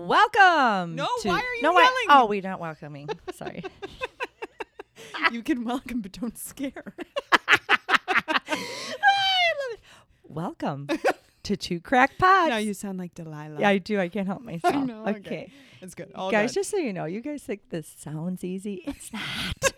Welcome. No, to, why are you no, yelling? Oh, we're not welcoming. Sorry. You can welcome, but don't scare. I love it. Welcome to Two Crack Pots. Now you sound like Delilah. Yeah, I do. I can't help myself. I know. Okay. It's good. All Guys, good. just so you know, you guys think this sounds easy. It's not.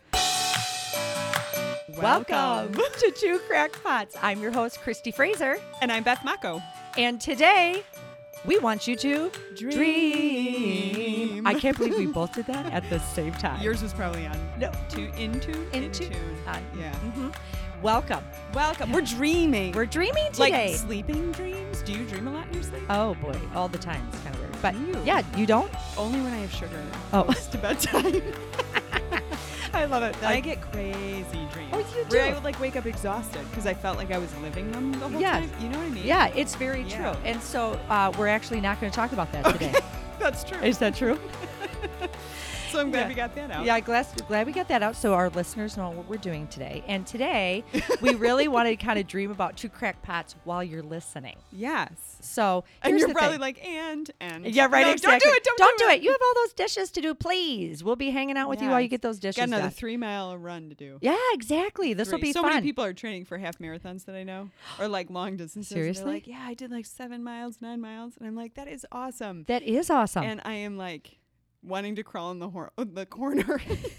Welcome to Two Crack Pots. I'm your host, Christy Fraser. And I'm Beth Mako. And today, we want you to dream. I can't believe we both did that at the same time. Yours was probably on. No. In tune. Yeah. Mm-hmm. Welcome. Welcome. We're dreaming. We're dreaming today. Like sleeping dreams. Do you dream a lot in your sleep? Oh, boy. All the time. It's kind of weird. But You. yeah, you don't? Only when I have sugar in it. Oh. Close to bedtime. I love it. Then I get crazy dreams. Oh, you Where I do? would like wake up exhausted because I felt like I was living them the whole Yes. time. You know what I mean? Yeah, it's very Yeah. true. And so we're actually not going to talk about that today. That's true. Is that true? So I'm glad Yeah. we got that out. Yeah, glad we got that out so our listeners know what we're doing today. And today, we really want to kind of dream about Two Crack Pots while you're listening. Yes. So And here's you're the probably thing. like, and. Yeah, right, No, exactly. Don't do it. You have all those dishes to do, please. We'll be hanging out with you while you Yes. get those dishes Got another done. 3-mile run to do. Yeah, exactly. This will be so fun. many people are training for half marathons that I know, or like long distances. Seriously? They're like, yeah, I did like 7 miles, 9 miles, and I'm like, that is awesome. That is awesome. And I am like wanting to crawl in the corner.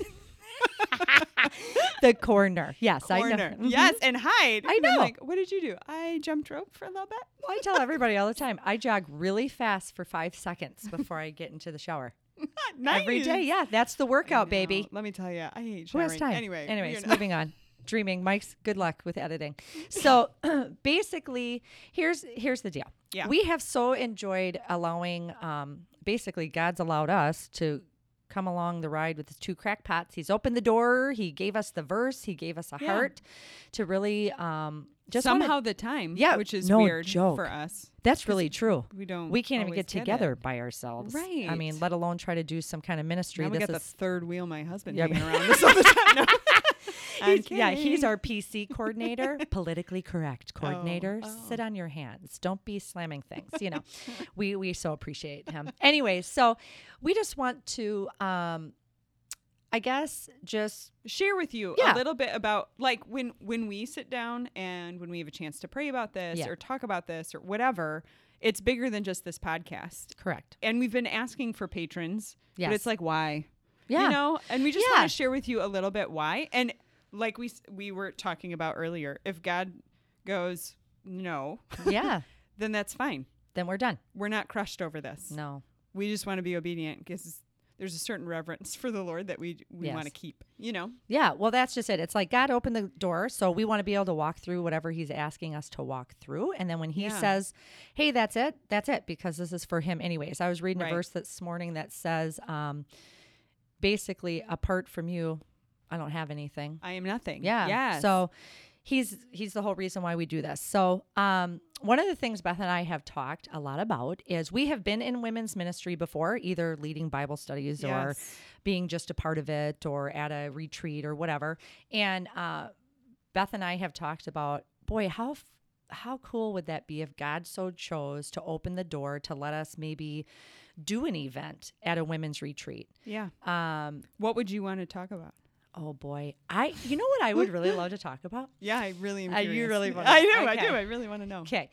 The corner. Yes, I know. corner. Mhm. Yes, and hide. I And I'm know. like, what did you do? I jumped rope for a little bit. I tell everybody all the time, I jog really fast for 5 seconds before I get into the shower. Nice. Every day. Yeah, that's the workout, baby. Let me tell you, I hate Who showering. has time? Anyways, Anyways, moving on. Dreaming. Mike's good luck with editing. So basically, here's the deal. Yeah. We have so enjoyed allowing, basically, God's allowed us to come along the ride with the Two Crack Pots. He's opened the door. He gave us the verse. He gave us a heart to really just somehow the time. Yeah, which is no weird joke. for us. That's really true. We don't. We can't even always get together by ourselves. Right. I mean, let alone try to do some kind of ministry. Now we This got the is third wheel. My husband Yeah, hanging around us all the time. No. I'm he's kidding. our PC coordinator, politically correct coordinator. Oh. Sit on your hands. Don't be slamming things. You know, we so appreciate him. Anyway, so we just want to, I guess, just share with you Yeah. a little bit about like when we sit down and when we have a chance to pray about this Yeah. or talk about this or whatever. It's bigger than just this podcast. correct. And we've been asking for patrons, Yes. but it's like, why? Yeah. You know, and we just Yeah. want to share with you a little bit why. And like we were talking about earlier, if God goes no, Yeah. then that's fine. Then we're done. We're not crushed over this. No. We just want to be obedient because there's a certain reverence for the Lord that we Yes. want to keep, you know? Yeah. Well, that's just it. It's like God opened the door. So we want to be able to walk through whatever he's asking us to walk through. And then when he Yeah. says, hey, that's it, because this is for him anyways. I was reading Right. a verse this morning that says, basically, apart from you, I don't have anything. I am nothing. Yeah. Yes. So he's the whole reason why we do this. So one of the things Beth and I have talked a lot about is we have been in women's ministry before, either leading Bible studies or Yes. being just a part of it or at a retreat or whatever. And Beth and I have talked about, boy, how cool would that be if God so chose to open the door to let us maybe do an event at a women's retreat. Yeah. What would you want to talk about? Oh boy, you know what I would really love to talk about? Yeah, I really am You curious. really wanna- I do. I okay. do. I really want to know. Okay.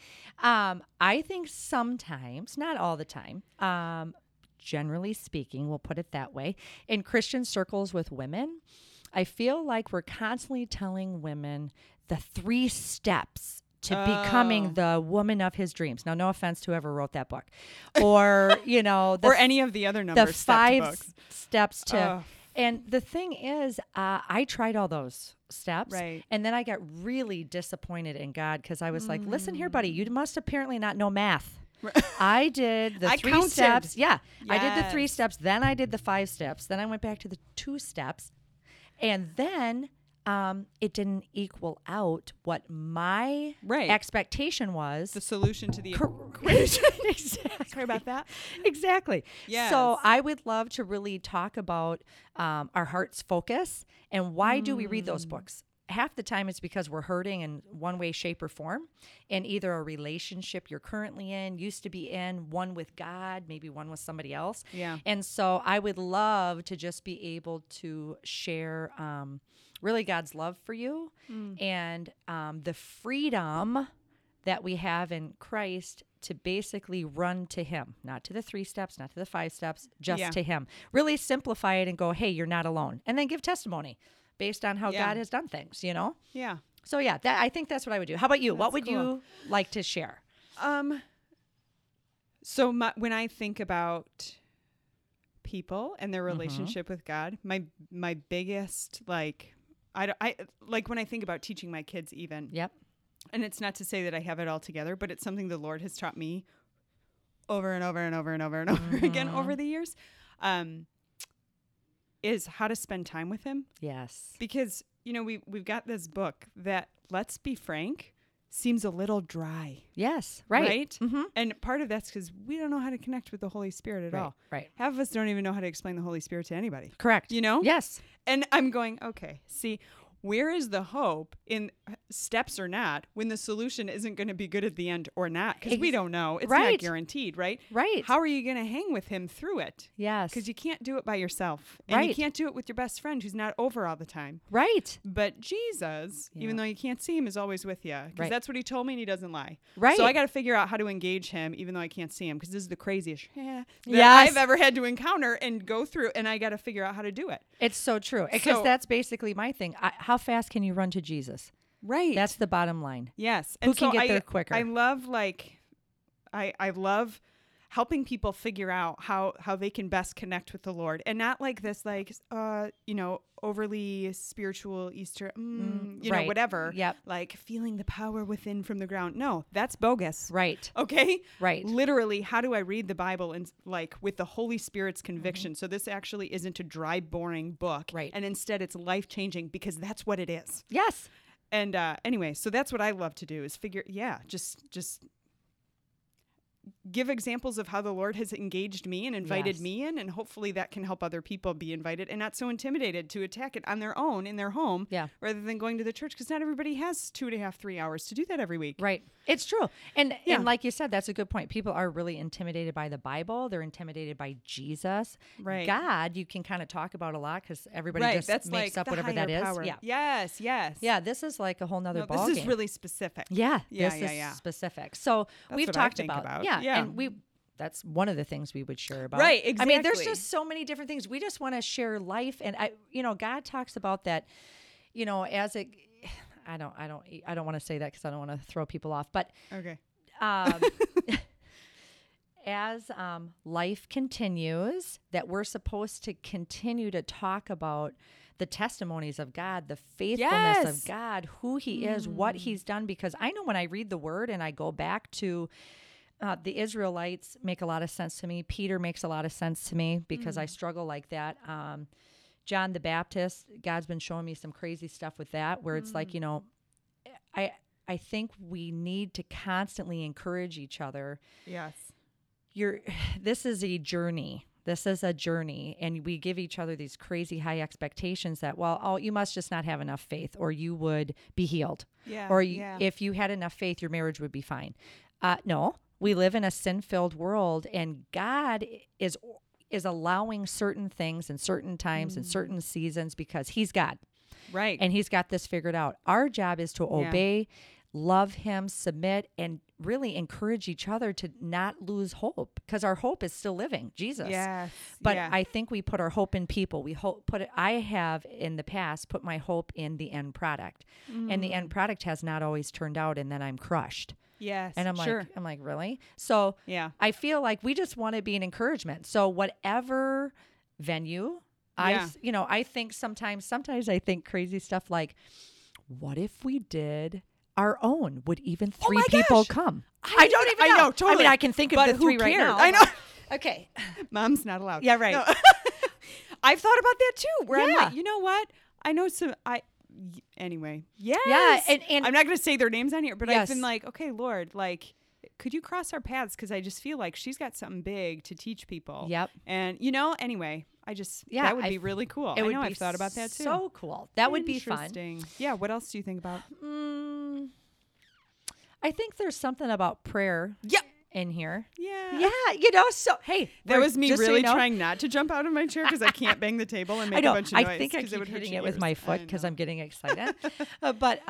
I think sometimes, not all the time, generally speaking, we'll put it that way, in Christian circles with women, I feel like we're constantly telling women the 3 steps to becoming the woman of his dreams. Now, no offense to whoever wrote that book. Or, you know, Or any of the other numbers. the 5 books. steps to... Ugh. And the thing is, I tried all those steps. Right. And then I got really disappointed in God because I was like, listen here, buddy, you must apparently not know math. I did the I 3 counted. steps. Yeah. I did the 3 Yes. steps. Then I did the 5 steps. Then I went back to the 2 steps. And then it didn't equal out what my Right. expectation was. The solution to the equation. Exactly. Sorry about that. Exactly. Yes. So I would love to really talk about our heart's focus and why do we read those books? half the time it's because we're hurting in one way, shape, or form in either a relationship you're currently in, used to be in, one with God, maybe one with somebody else. Yeah. And so I would love to just be able to share really God's love for you and the freedom that we have in Christ to basically run to him, not to the 3 steps, not to the 5 steps, just to him. Really simplify it and go, hey, you're not alone. And then give testimony based on how God has done things, you know? Yeah. So yeah, I think that's what I would do. How about you? What would you like to share? So when I think about people and their relationship with God, my biggest, like, I like when I think about teaching my kids even. Yep. And it's not to say that I have it all together, but it's something the Lord has taught me over and over and over and over and over again over the years, is how to spend time with him. Yes. Because, you know, we've got this book that, let's be frank, seems a little dry. Yes. Right. Mm-hmm. And part of that's because we don't know how to connect with the Holy Spirit at all. Right. Half of us don't even know how to explain the Holy Spirit to anybody. Correct. You know? Yes. And I'm going, okay, see, where is the hope in steps or not when the solution isn't going to be good at the end or not? Because we don't know. It's not guaranteed, right? Right. How are you going to hang with him through it? Yes. Because you can't do it by yourself. And you can't do it with your best friend who's not over all the time. Right. But Jesus, even though you can't see him, is always with you. Because that's what he told me and he doesn't lie. Right. So I got to figure out how to engage him even though I can't see him. Because this is the craziest that I've ever had to encounter and go through. And I got to figure out how to do it. It's so true. Because that's basically my thing. How fast can you run to Jesus? Right. That's the bottom line. Yes. Who can get there quicker? I love I love helping people figure out how they can best connect with the Lord, and not like this, like, you know, overly spiritual Easter, you know, whatever. Yep. Like feeling the power within from the ground. No, that's bogus. Right. Okay. Right. Literally, how do I read the Bible and like with the Holy Spirit's conviction? So this actually isn't a dry, boring book. Right. And instead it's life-changing because that's what it is. Yes. And anyway, so that's what I love to do is just give examples of how the Lord has engaged me and invited me in, and hopefully that can help other people be invited and not so intimidated to attack it on their own in their home rather than going to the church, because not everybody has 2.5, 3 hours to do that every week. Right. It's true. And like you said, that's a good point. People are really intimidated by the Bible. They're intimidated by Jesus. Right. God, you can kind of talk about a lot because everybody just that's makes like up whatever that is. Power. Yeah. Yes. Yeah, this is like a whole nother ballgame. This is really specific. Yeah. This is specific. So we've what talked I think about. Yeah. And that's one of the things we would share about. Right, exactly. I mean, there's just so many different things. We just want to share life. And God talks about that, as a, I don't want to say that because I don't want to throw people off, but okay. As life continues, that we're supposed to continue to talk about the testimonies of God, the faithfulness of God, who he is, what he's done. Because I know when I read the word and I go back to the Israelites make a lot of sense to me. Peter makes a lot of sense to me because I struggle like that. John the Baptist, God's been showing me some crazy stuff with that where it's like, I think we need to constantly encourage each other. Yes. This is a journey. This is a journey, and we give each other these crazy high expectations that, you must just not have enough faith or you would be healed. Yeah. Or if you had enough faith, your marriage would be fine. No. We live in a sin-filled world, and God is allowing certain things in certain times and certain seasons because he's God. Right. And he's got this figured out. Our job is to obey, love him, submit, and really encourage each other to not lose hope because our hope is still living, Jesus. Yes. But I think we put our hope in people. I have in the past put my hope in the end product. And the end product has not always turned out, and then I'm crushed. Yes. And I'm like, really? So I feel like we just want to be an encouragement. So whatever venue, I think sometimes I think crazy stuff like, what if we did our own? Would even 3 people come? I don't even know. I know, totally. I mean, I can think of the 3 right now. I know. Okay. Mom's not allowed. Yeah, right. No. I've thought about that too, where I'm like, you know what? I know anyway. Yes. Yeah. And I'm not going to say their names on here, but Yes. I've been like, okay, Lord, like, could you cross our paths? Because I just feel like she's got something big to teach people. Yep. And, anyway, that would be really cool. I know I've thought about that too. So cool. That would be fun. Interesting. Yeah. What else do you think about? I think there's something about prayer. Yep. In here. Yeah. Yeah. So, hey. That was me really so trying not to jump out of my chair because I can't bang the table and make a bunch of noise. I think I keep hitting it with my foot because I'm getting excited. But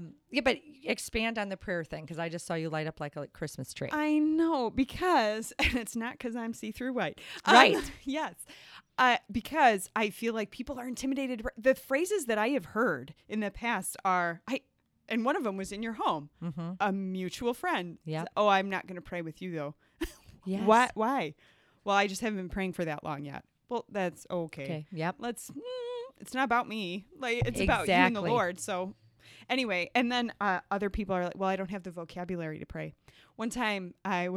expand on the prayer thing because I just saw you light up like a Christmas tree. I know and it's not because I'm see-through white. Right. Yes. Because I feel like people are intimidated. The phrases that I have heard in the past are, and one of them was in your home, a mutual friend. Yeah. Oh, I'm not going to pray with you though. Yes. What? Why? Well, I just haven't been praying for that long yet. Well, that's okay. Okay. Yep. It's not about me. Like it's about you and the Lord. So anyway, and then other people are like, well, I don't have the vocabulary to pray. One time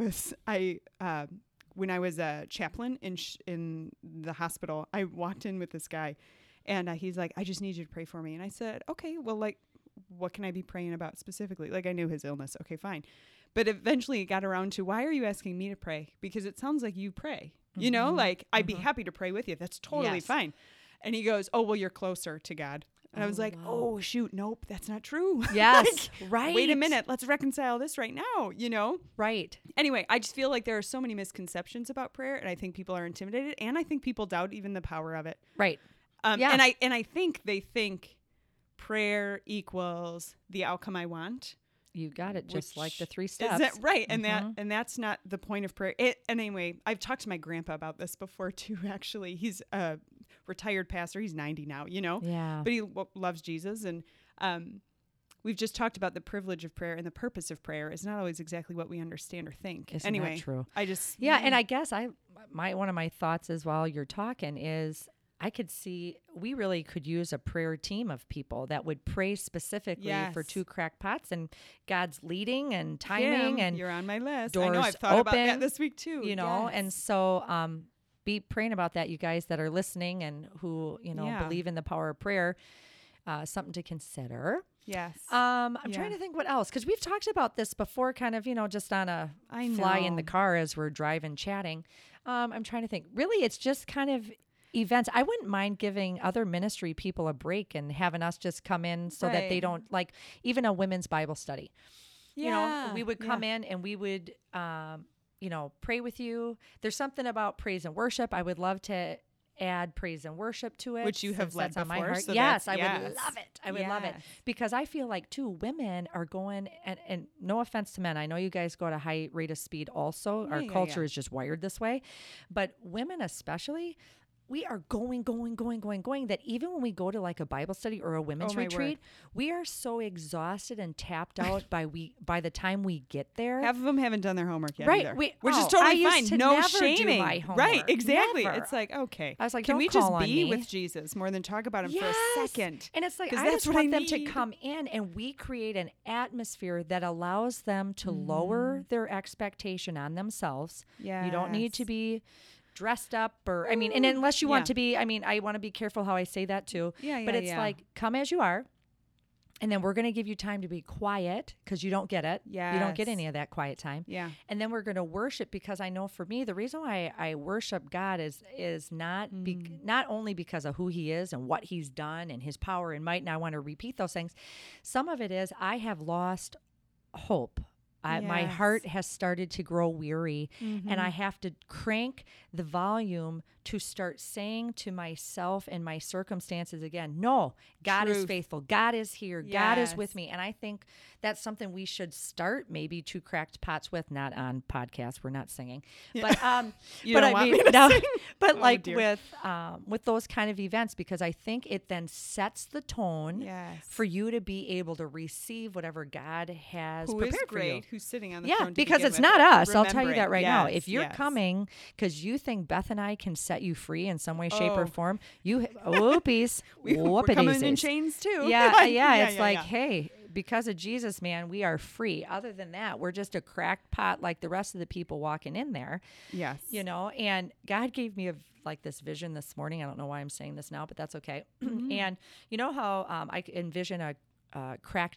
when I was a chaplain in the hospital, I walked in with this guy and he's like, I just need you to pray for me. And I said, okay, well, like, what can I be praying about specifically? Like I knew his illness. Okay, fine. But eventually it got around to, why are you asking me to pray? Because it sounds like you pray, like I'd be happy to pray with you. That's totally fine. And he goes, oh, well, you're closer to God. And I was like, oh, shoot. Nope, that's not true. Yes. Right. Wait a minute. Let's reconcile this right now, Right. Anyway, I just feel like there are so many misconceptions about prayer. And I think people are intimidated. And I think people doubt even the power of it. Right. And I think they think prayer equals the outcome I want. You got it, just like the 3 steps. Is that right? And that's not the point of prayer. And anyway, I've talked to my grandpa about this before too, actually. He's a retired pastor. He's 90 now, Yeah. But he loves Jesus. And we've just talked about the privilege of prayer, and the purpose of prayer is not always exactly what we understand or think. Isn't anyway, that true? And I guess one of my thoughts is while you're talking is I could see we really could use a prayer team of people that would pray specifically for 2 crackpots and God's leading and timing. And you're on my list. Doors I know I've thought about open, that this week too. And so be praying about that, you guys that are listening and who, believe in the power of prayer. Something to consider. Yes. I'm trying to think what else, because we've talked about this before, kind of, just on a fly in the car as we're driving, chatting. I'm trying to think. Really, it's just kind of events. I wouldn't mind giving other ministry people a break and having us just come in so that they don't, like, even a women's Bible study. We would come in and we would, pray with you. There's something about praise and worship. I would love to add praise and worship to it, which you have led before. On my heart. So yes, I would love it. I would love it, because I feel like too, women are going, and no offense to men, I know you guys go at a high rate of speed also. Our culture is just wired this way, but women especially, we are going, that even when we go to like a Bible study or a women's retreat, we are so exhausted and tapped out by the time we get there. Half of them haven't done their homework yet right. either. Which is totally fine. No shaming. Right, exactly. Never. It's like, okay. I was like, can we just be me? with Jesus more than talk about him for a second? And it's like, I just want them to come in and we create an atmosphere that allows them to lower their expectation on themselves. Yes. You don't need to be dressed up and unless you want to be, I want to be careful how I say that too. But it's like, come as you are. And then we're going to give you time to be quiet because you don't get it. Yes. You don't get any of that quiet time. Yeah. And then we're going to worship, because I know for me, the reason why I worship God is not not only because of who he is and what he's done and his power and might, and I want to repeat those things. Some of it is I have lost hope. My heart has started to grow weary, and I have to crank the volume to start saying to myself and my circumstances again, no, God is faithful. God is here. God is with me. And I think that's something we should start maybe 2 cracked pots with, not on podcasts. We're not singing, but with those kind of events, because I think it then sets the tone for you to be able to receive whatever God has prepared for you. Who's sitting on the throne? Because it's not us. I'll tell you that right now. If you're coming because you think Beth and I can set you free in some way, shape, or form, whoopies, we're coming in chains too. Hey, because of Jesus, man, we are free. Other than that, we're just a cracked pot like the rest of the people walking in there. Yes. And God gave me this vision this morning. I don't know why I'm saying this now, but that's okay. And you know how I envision a cracked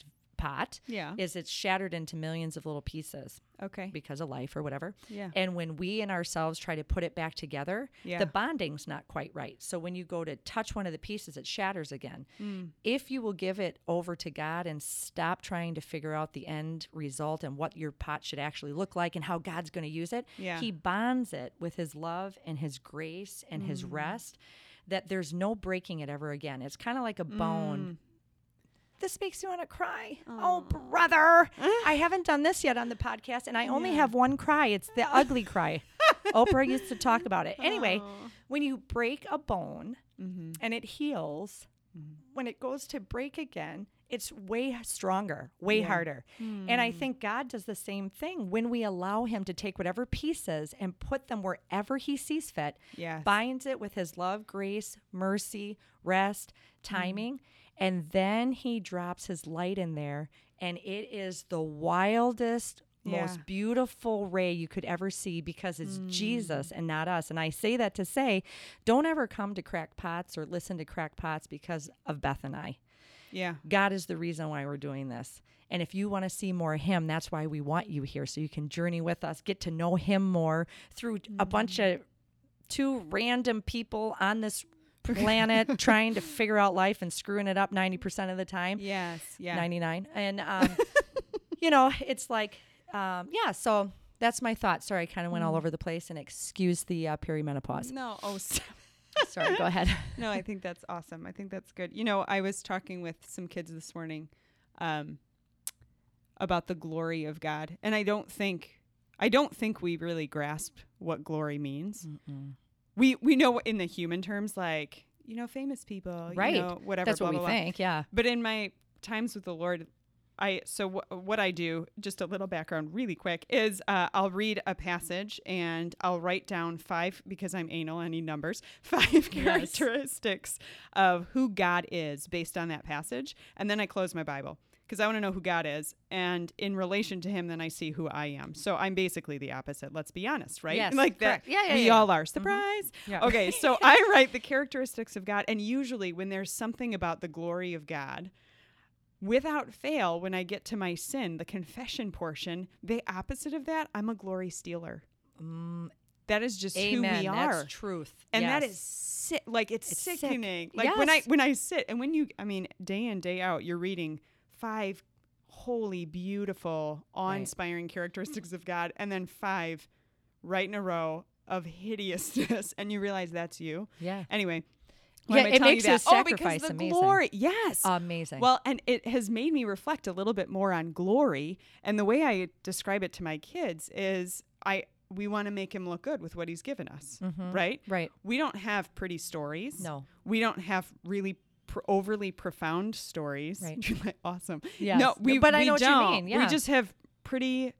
pot Yeah. is it's shattered into millions of little pieces Okay. because of life or whatever. Yeah. And when we in ourselves try to put it back together, Yeah. the bonding's not quite right. So when you go to touch one of the pieces, it shatters again. If you will give it over to God and stop trying to figure out the end result and what your pot should actually look like and how God's going to use it, Yeah. he bonds it with his love and his grace and his rest, that there's no breaking it ever again. It's kind of like a bone. This makes me want to cry. Oh, brother. I haven't done this yet on the podcast, and I only have one cry. It's the ugly cry. Oprah used to talk about it. Anyway, when you break a bone and it heals, when it goes to break again, it's way stronger, way harder. And I think God does the same thing when we allow him to take whatever pieces and put them wherever he sees fit, Yes. binds it with his love, grace, mercy, rest, timing, and then he drops his light in there, and it is the wildest, most beautiful ray you could ever see because it's Jesus and not us. And I say that to say, don't ever come to Crackpots or listen to Crackpots because of Beth and I. Yeah. God is the reason why we're doing this. And if you want to see more of him, that's why we want you here, so you can journey with us, get to know him more through a bunch of two random people on this planet trying to figure out life and screwing it up 90% of the time. Yes. Yeah. 99. And, it's like, so that's my thought. Sorry, I kind of went all over the place, and excuse the perimenopause. No. Oh, Sorry, go ahead. No, I think that's awesome. I think that's good. I was talking with some kids this morning about the glory of God, and I don't think we really grasp what glory means. We know in the human terms, like, famous people, Right. Whatever. That's blah, what we blah, blah. think, yeah. But in my times with the Lord, what I do, just a little background really quick, is I'll read a passage and I'll write down 5, because I'm anal, I need numbers, 5 characteristics of who God is based on that passage. And then I close my Bible because I want to know who God is. And in relation to him, then I see who I am. So I'm basically the opposite. Let's be honest, right? Yes, Like that. correct. Yeah, we yeah. all are. Surprise. Yeah. Okay. So I write the characteristics of God. And usually when there's something about the glory of God, without fail, when I get to my sin, the confession portion, the opposite of that, I'm a glory stealer. That is just Amen. who we are. That's truth. And Yes. that is it's sickening. sick. Like Yes. when I sit and day in, day out, you're reading 5 holy, beautiful, awe-inspiring characteristics of God, and then 5 right in a row of hideousness, and you realize that's you. Yeah. Anyway. Yeah, Why am I it telling makes you you that? Oh, sacrifice because the amazing. glory. Yes. Amazing. Well, and it has made me reflect a little bit more on glory. And the way I describe it to my kids is we want to make him look good with what he's given us, right? Right. We don't have pretty stories. No. We don't have really overly profound stories. Right. You're like, awesome. Yes. No, But I we know what you don't. mean, yeah. We just have pretty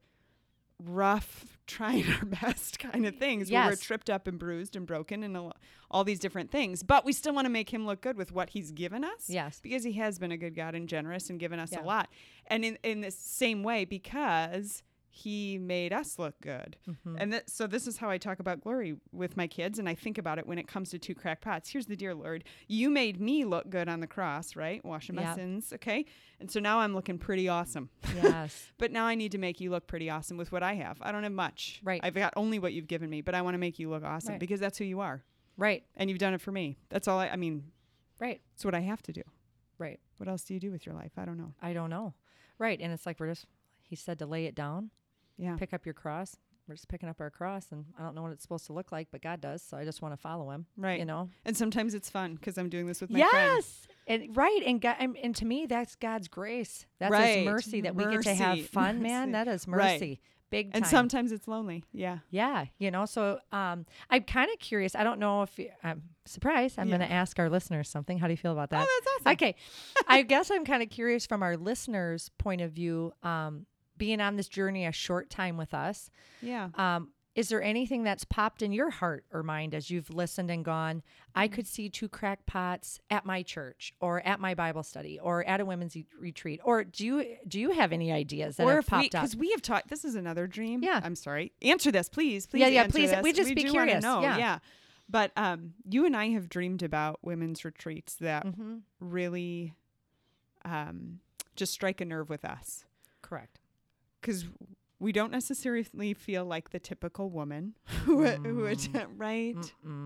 rough, trying our best kind of things where we're Yes. tripped up and bruised and broken and all these different things. But we still want to make him look good with what he's given us. Yes. Because he has been a good God and generous and given us Yeah. a lot. And in the same way, because he made us look good. And so this is how I talk about glory with my kids. And I think about it when it comes to 2 crackpots. Here's the dear Lord. You made me look good on the cross, right? Washing my Yep. sins. Okay. And so now I'm looking pretty awesome. Yes. But now I need to make you look pretty awesome with what I have. I don't have much. Right. I've got only what you've given me, but I want to make you look awesome Right. because that's who you are. Right. And you've done it for me. That's all I mean, Right. it's what I have to do. Right. What else do you do with your life? I don't know. I don't know. Right. And it's like he said to lay it down, Yeah. pick up your cross. We're just picking up our cross, and I don't know what it's supposed to look like, but God does. So I just want to follow him. Right. You know? And sometimes it's fun because I'm doing this with my friend. Yes. And right. And God, and to me, that's God's grace. That's Right. his mercy that we get to have Mercy. fun, man. Mercy. That is Right. mercy. Big time. And sometimes it's lonely. Yeah. Yeah, so I'm kind of curious. I don't know if I'm surprised. I'm Yeah. going to ask our listeners something. How do you feel about that? Oh, that's awesome. Okay. I guess I'm kind of curious from our listeners' point of view, being on this journey a short time with us. Yeah. Is there anything that's popped in your heart or mind as you've listened and gone, I could see 2 crackpots at my church or at my Bible study or at a women's retreat? Or do you have any ideas that Or have if popped up? because we have taught, this is another dream. Yeah. I'm sorry. Answer this, please. Please. Yeah, answer please. this. We'd just be do wanna curious. know. Yeah. Yeah. But you and I have dreamed about women's retreats that Mm-hmm. really just strike a nerve with us. Correct. Because we don't necessarily feel like the typical woman who would, right?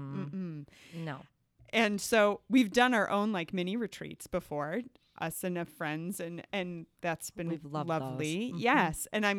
No. And so we've done our own like mini retreats before, us and friends, and that's been We've loved lovely. those. Yes. And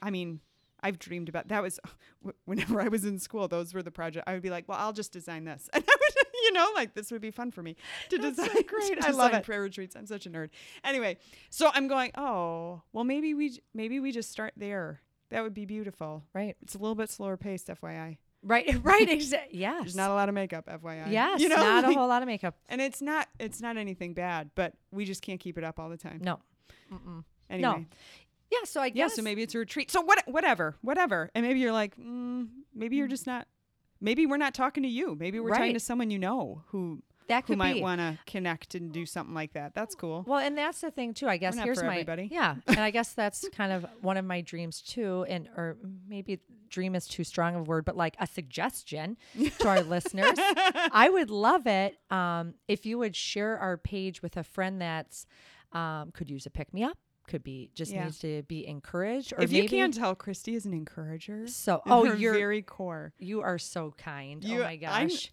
I've dreamed about that. Was whenever I was in school, those were the project. I would be like, well, I'll just design this. And I would, like, this would be fun for me to design. So great. To I love design it. prayer retreats. I'm such a nerd. Anyway, so I'm going, oh, well, maybe we just start there. That would be beautiful. Right. It's a little bit slower paced, FYI. Right. Exactly. Yes. There's not a lot of makeup, FYI. Yes. Not a whole lot of makeup. And it's not anything bad, but we just can't keep it up all the time. No. Anyway. No. Yeah. So I guess. So maybe it's a retreat. So whatever. And maybe you're like, maybe you're just not, maybe we're not talking to you. Maybe we're talking to someone who that could might want to connect and do something like that. That's cool. Well, and that's the thing too. I guess We're not here's for my everybody. yeah, and I guess that's kind of one of my dreams too, or maybe dream is too strong of a word, but like a suggestion to our listeners. I would love it if you would share our page with a friend that's could use a pick me up. Could be needs to be encouraged, or if maybe, you can't tell, Christy is an encourager. So, you're very core. You are so kind. Oh my gosh.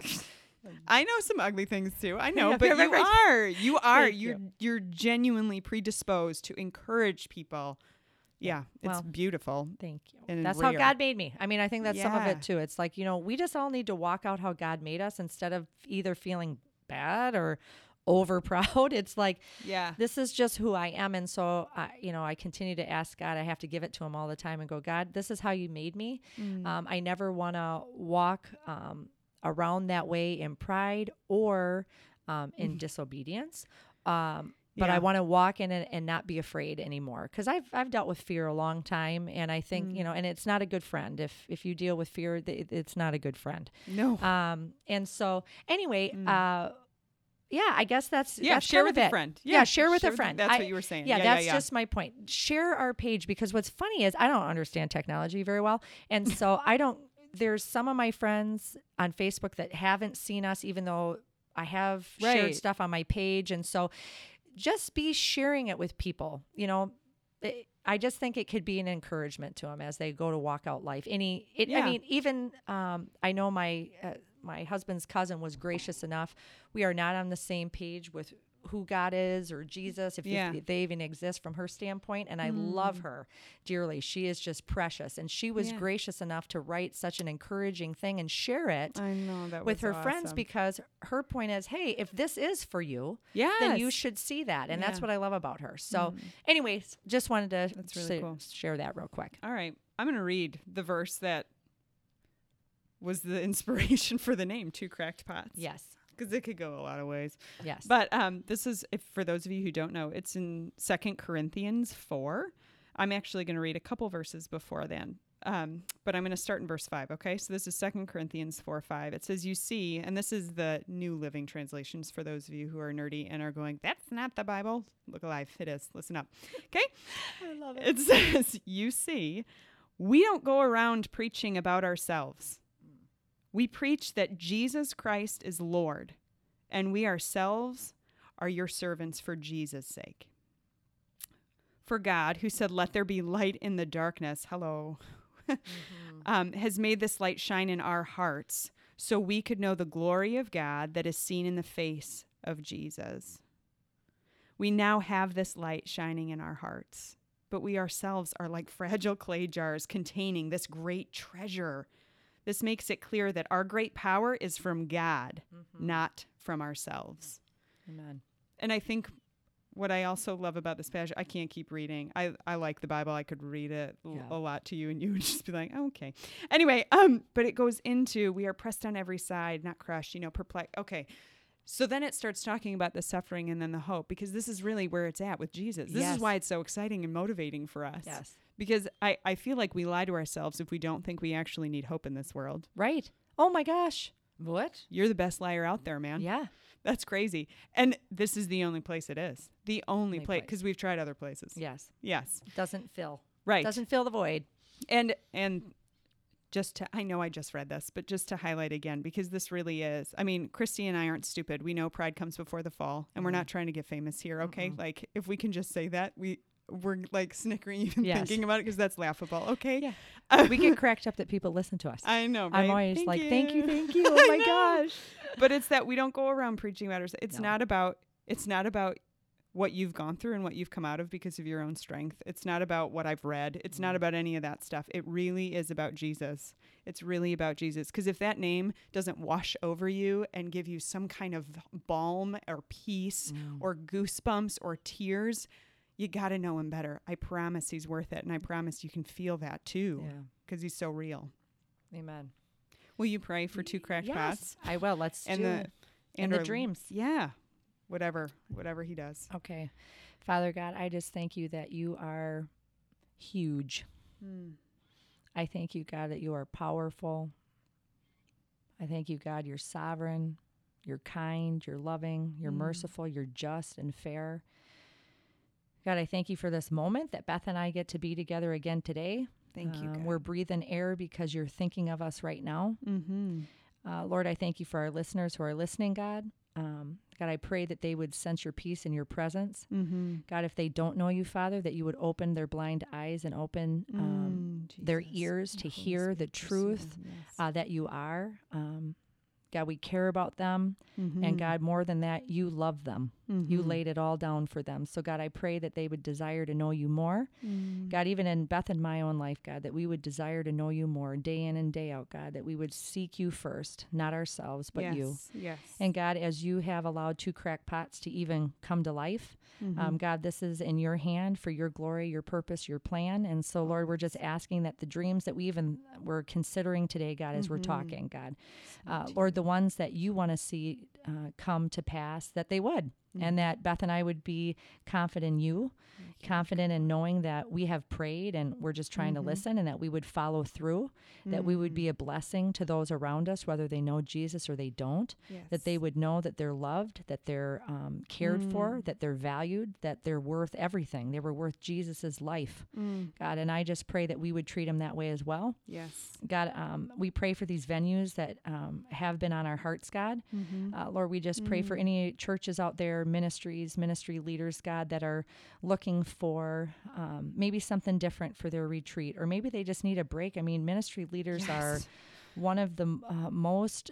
I know some ugly things too. I know, Yeah, but right. you are. Thank You're genuinely predisposed to encourage people. Yeah, it's beautiful. Thank you. And that's rare. how God made me. I mean, I think that's some of Yeah. it too. It's like, we just all need to walk out how God made us instead of either feeling bad or over proud. It's like, this is just who I am. And so, I continue to ask God. I have to give it to him all the time and go, God, this is how you made me. I never want to walk around that way in pride or in disobedience. But I want to walk in it and not be afraid anymore. Because I've dealt with fear a long time. And I think, and it's not a good friend. If you deal with fear, it's not a good friend. No. And so anyway, I guess that's share kind with of a it. friend. Yeah, share with a friend. That's what you were saying. Yeah, that's just my point. Share our page, because what's funny is I don't understand technology very well. And so there's some of my friends on Facebook that haven't seen us, even though I have shared stuff on my page. And so just be sharing it with people. I just think it could be an encouragement to them as they go to walk out life. I mean, even I know my husband's cousin was gracious enough. We are not on the same page with who God is or Jesus, if they even exist from her standpoint. And I love her dearly. She is just precious. And she was gracious enough to write such an encouraging thing and share it with her friends, because her point is, hey, if this is for you, then you should see that. And that's what I love about her. So anyways, just wanted to share that real quick. All right. I'm going to read the verse that was the inspiration for the name, Two Cracked Pots. Yes. Because it could go a lot of ways. Yes. But this is, for those of you who don't know, it's in 2 Corinthians 4. I'm actually going to read a couple verses before then. But I'm going to start in verse 5, okay? So this is 2 Corinthians 4:5. It says, you see, and this is the New Living Translations for those of you who are nerdy and are going, that's not the Bible. Look alive. It is. Listen up. Okay? I love it. It says, you see, we don't go around preaching about ourselves. We preach that Jesus Christ is Lord, and we ourselves are your servants for Jesus' sake. For God, who said, let there be light in the darkness, has made this light shine in our hearts so we could know the glory of God that is seen in the face of Jesus. We now have this light shining in our hearts, but we ourselves are like fragile clay jars containing this great treasure. This makes it clear that our great power is from God, not from ourselves. Amen. And I think what I also love about this passage, I can't keep reading. I like the Bible. I could read it a lot to you, and you would just be like, oh, okay. Anyway, but it goes into, we are pressed on every side, not crushed, perplexed. Okay. So then it starts talking about the suffering and then the hope, because this is really where it's at with Jesus. This is why it's so exciting and motivating for us. Yes. Because I feel like we lie to ourselves if we don't think we actually need hope in this world. Right. Oh my gosh. What? You're the best liar out there, man. Yeah. That's crazy. And this is the only place it is. The only place, because we've tried other places. Yes. Yes. Doesn't fill. Right. Doesn't fill the void. And I know I just read this, but just to highlight again, because this really is, I mean, Christy and I aren't stupid. We know pride comes before the fall, and we're not trying to get famous here. Okay. Like if we can just say that, we're like snickering even thinking about it, because that's laughable. Okay. Yeah. We get cracked up that people listen to us. I know. Right? I'm always thank you. Oh my gosh. But it's that we don't go around preaching about ourselves. It's not about what you've gone through and what you've come out of because of your own strength. It's not about what I've read. It's not about any of that stuff. It really is about Jesus. It's really about Jesus. Because if that name doesn't wash over you and give you some kind of balm or peace or goosebumps or tears, you got to know him better. I promise he's worth it. And I promise you can feel that too, because he's so real. Amen. Will you pray for Two Cracked Pots? I will. Let's and do the and the dreams. Yeah. Whatever he does. Okay. Father God, I just thank you that you are huge. I thank you, God, that you are powerful. I thank you, God, you're sovereign, you're kind, you're loving, you're merciful, you're just and fair. God, I thank you for this moment that Beth and I get to be together again today. Thank you, God. We're breathing air because you're thinking of us right now. Lord, I thank you for our listeners who are listening, God. God, I pray that they would sense your peace and your presence. God, if they don't know you, Father, that you would open their blind eyes and open their ears to hear the truth that you are. God, we care about them. And God, more than that, you love them. You laid it all down for them. So God, I pray that they would desire to know you more. God, even in Beth and my own life, God, that we would desire to know you more day in and day out, God, that we would seek you first, not ourselves, but you. Yes. And God, as you have allowed Two Cracked Pots to even come to life, God, this is in your hand for your glory, your purpose, your plan. And so, Lord, we're just asking that the dreams that we even were considering today, God, as we're talking, God, Lord, the ones that you want to see come to pass, that they would. And that Beth and I would be confident in you, confident in knowing that we have prayed and we're just trying to listen, and that we would follow through, that we would be a blessing to those around us, whether they know Jesus or they don't, that they would know that they're loved, that they're cared for, that they're valued, that they're worth everything. They were worth Jesus's life, God. And I just pray that we would treat them that way as well. Yes. God, we pray for these venues that have been on our hearts, God. Lord, we just pray for any churches out there, ministries, ministry leaders, God, that are looking for maybe something different for their retreat, or maybe they just need a break. I mean, ministry leaders are one of the most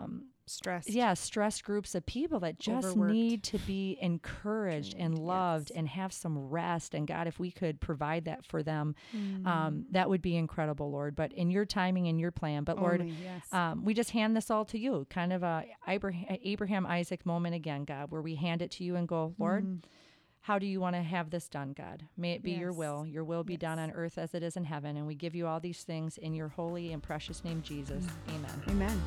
stressed groups of people that just need to be encouraged and loved and have some rest. And God, if we could provide that for them, that would be incredible, Lord. But in your timing and your plan. But Lord, we just hand this all to you, kind of a Abraham, Isaac moment again, God, where we hand it to you and go, Lord, how do you want to have this done, God? May it be your will be done on earth as it is in heaven. And we give you all these things in your holy and precious name, Jesus. Amen. Amen.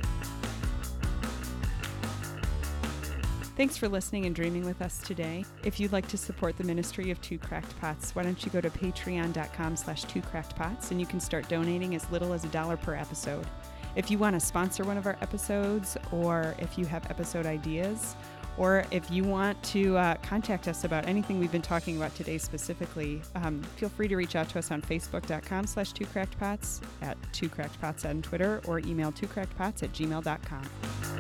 Thanks for listening and dreaming with us today. If you'd like to support the ministry of Two Cracked Pots, why don't you go to patreon.com/twocrackedpots, and you can start donating as little as $1 per episode. If you want to sponsor one of our episodes, or if you have episode ideas, or if you want to contact us about anything we've been talking about today specifically, feel free to reach out to us on facebook.com/twocrackedpots, at twocrackedpots on Twitter, or email twocrackedpots@gmail.com.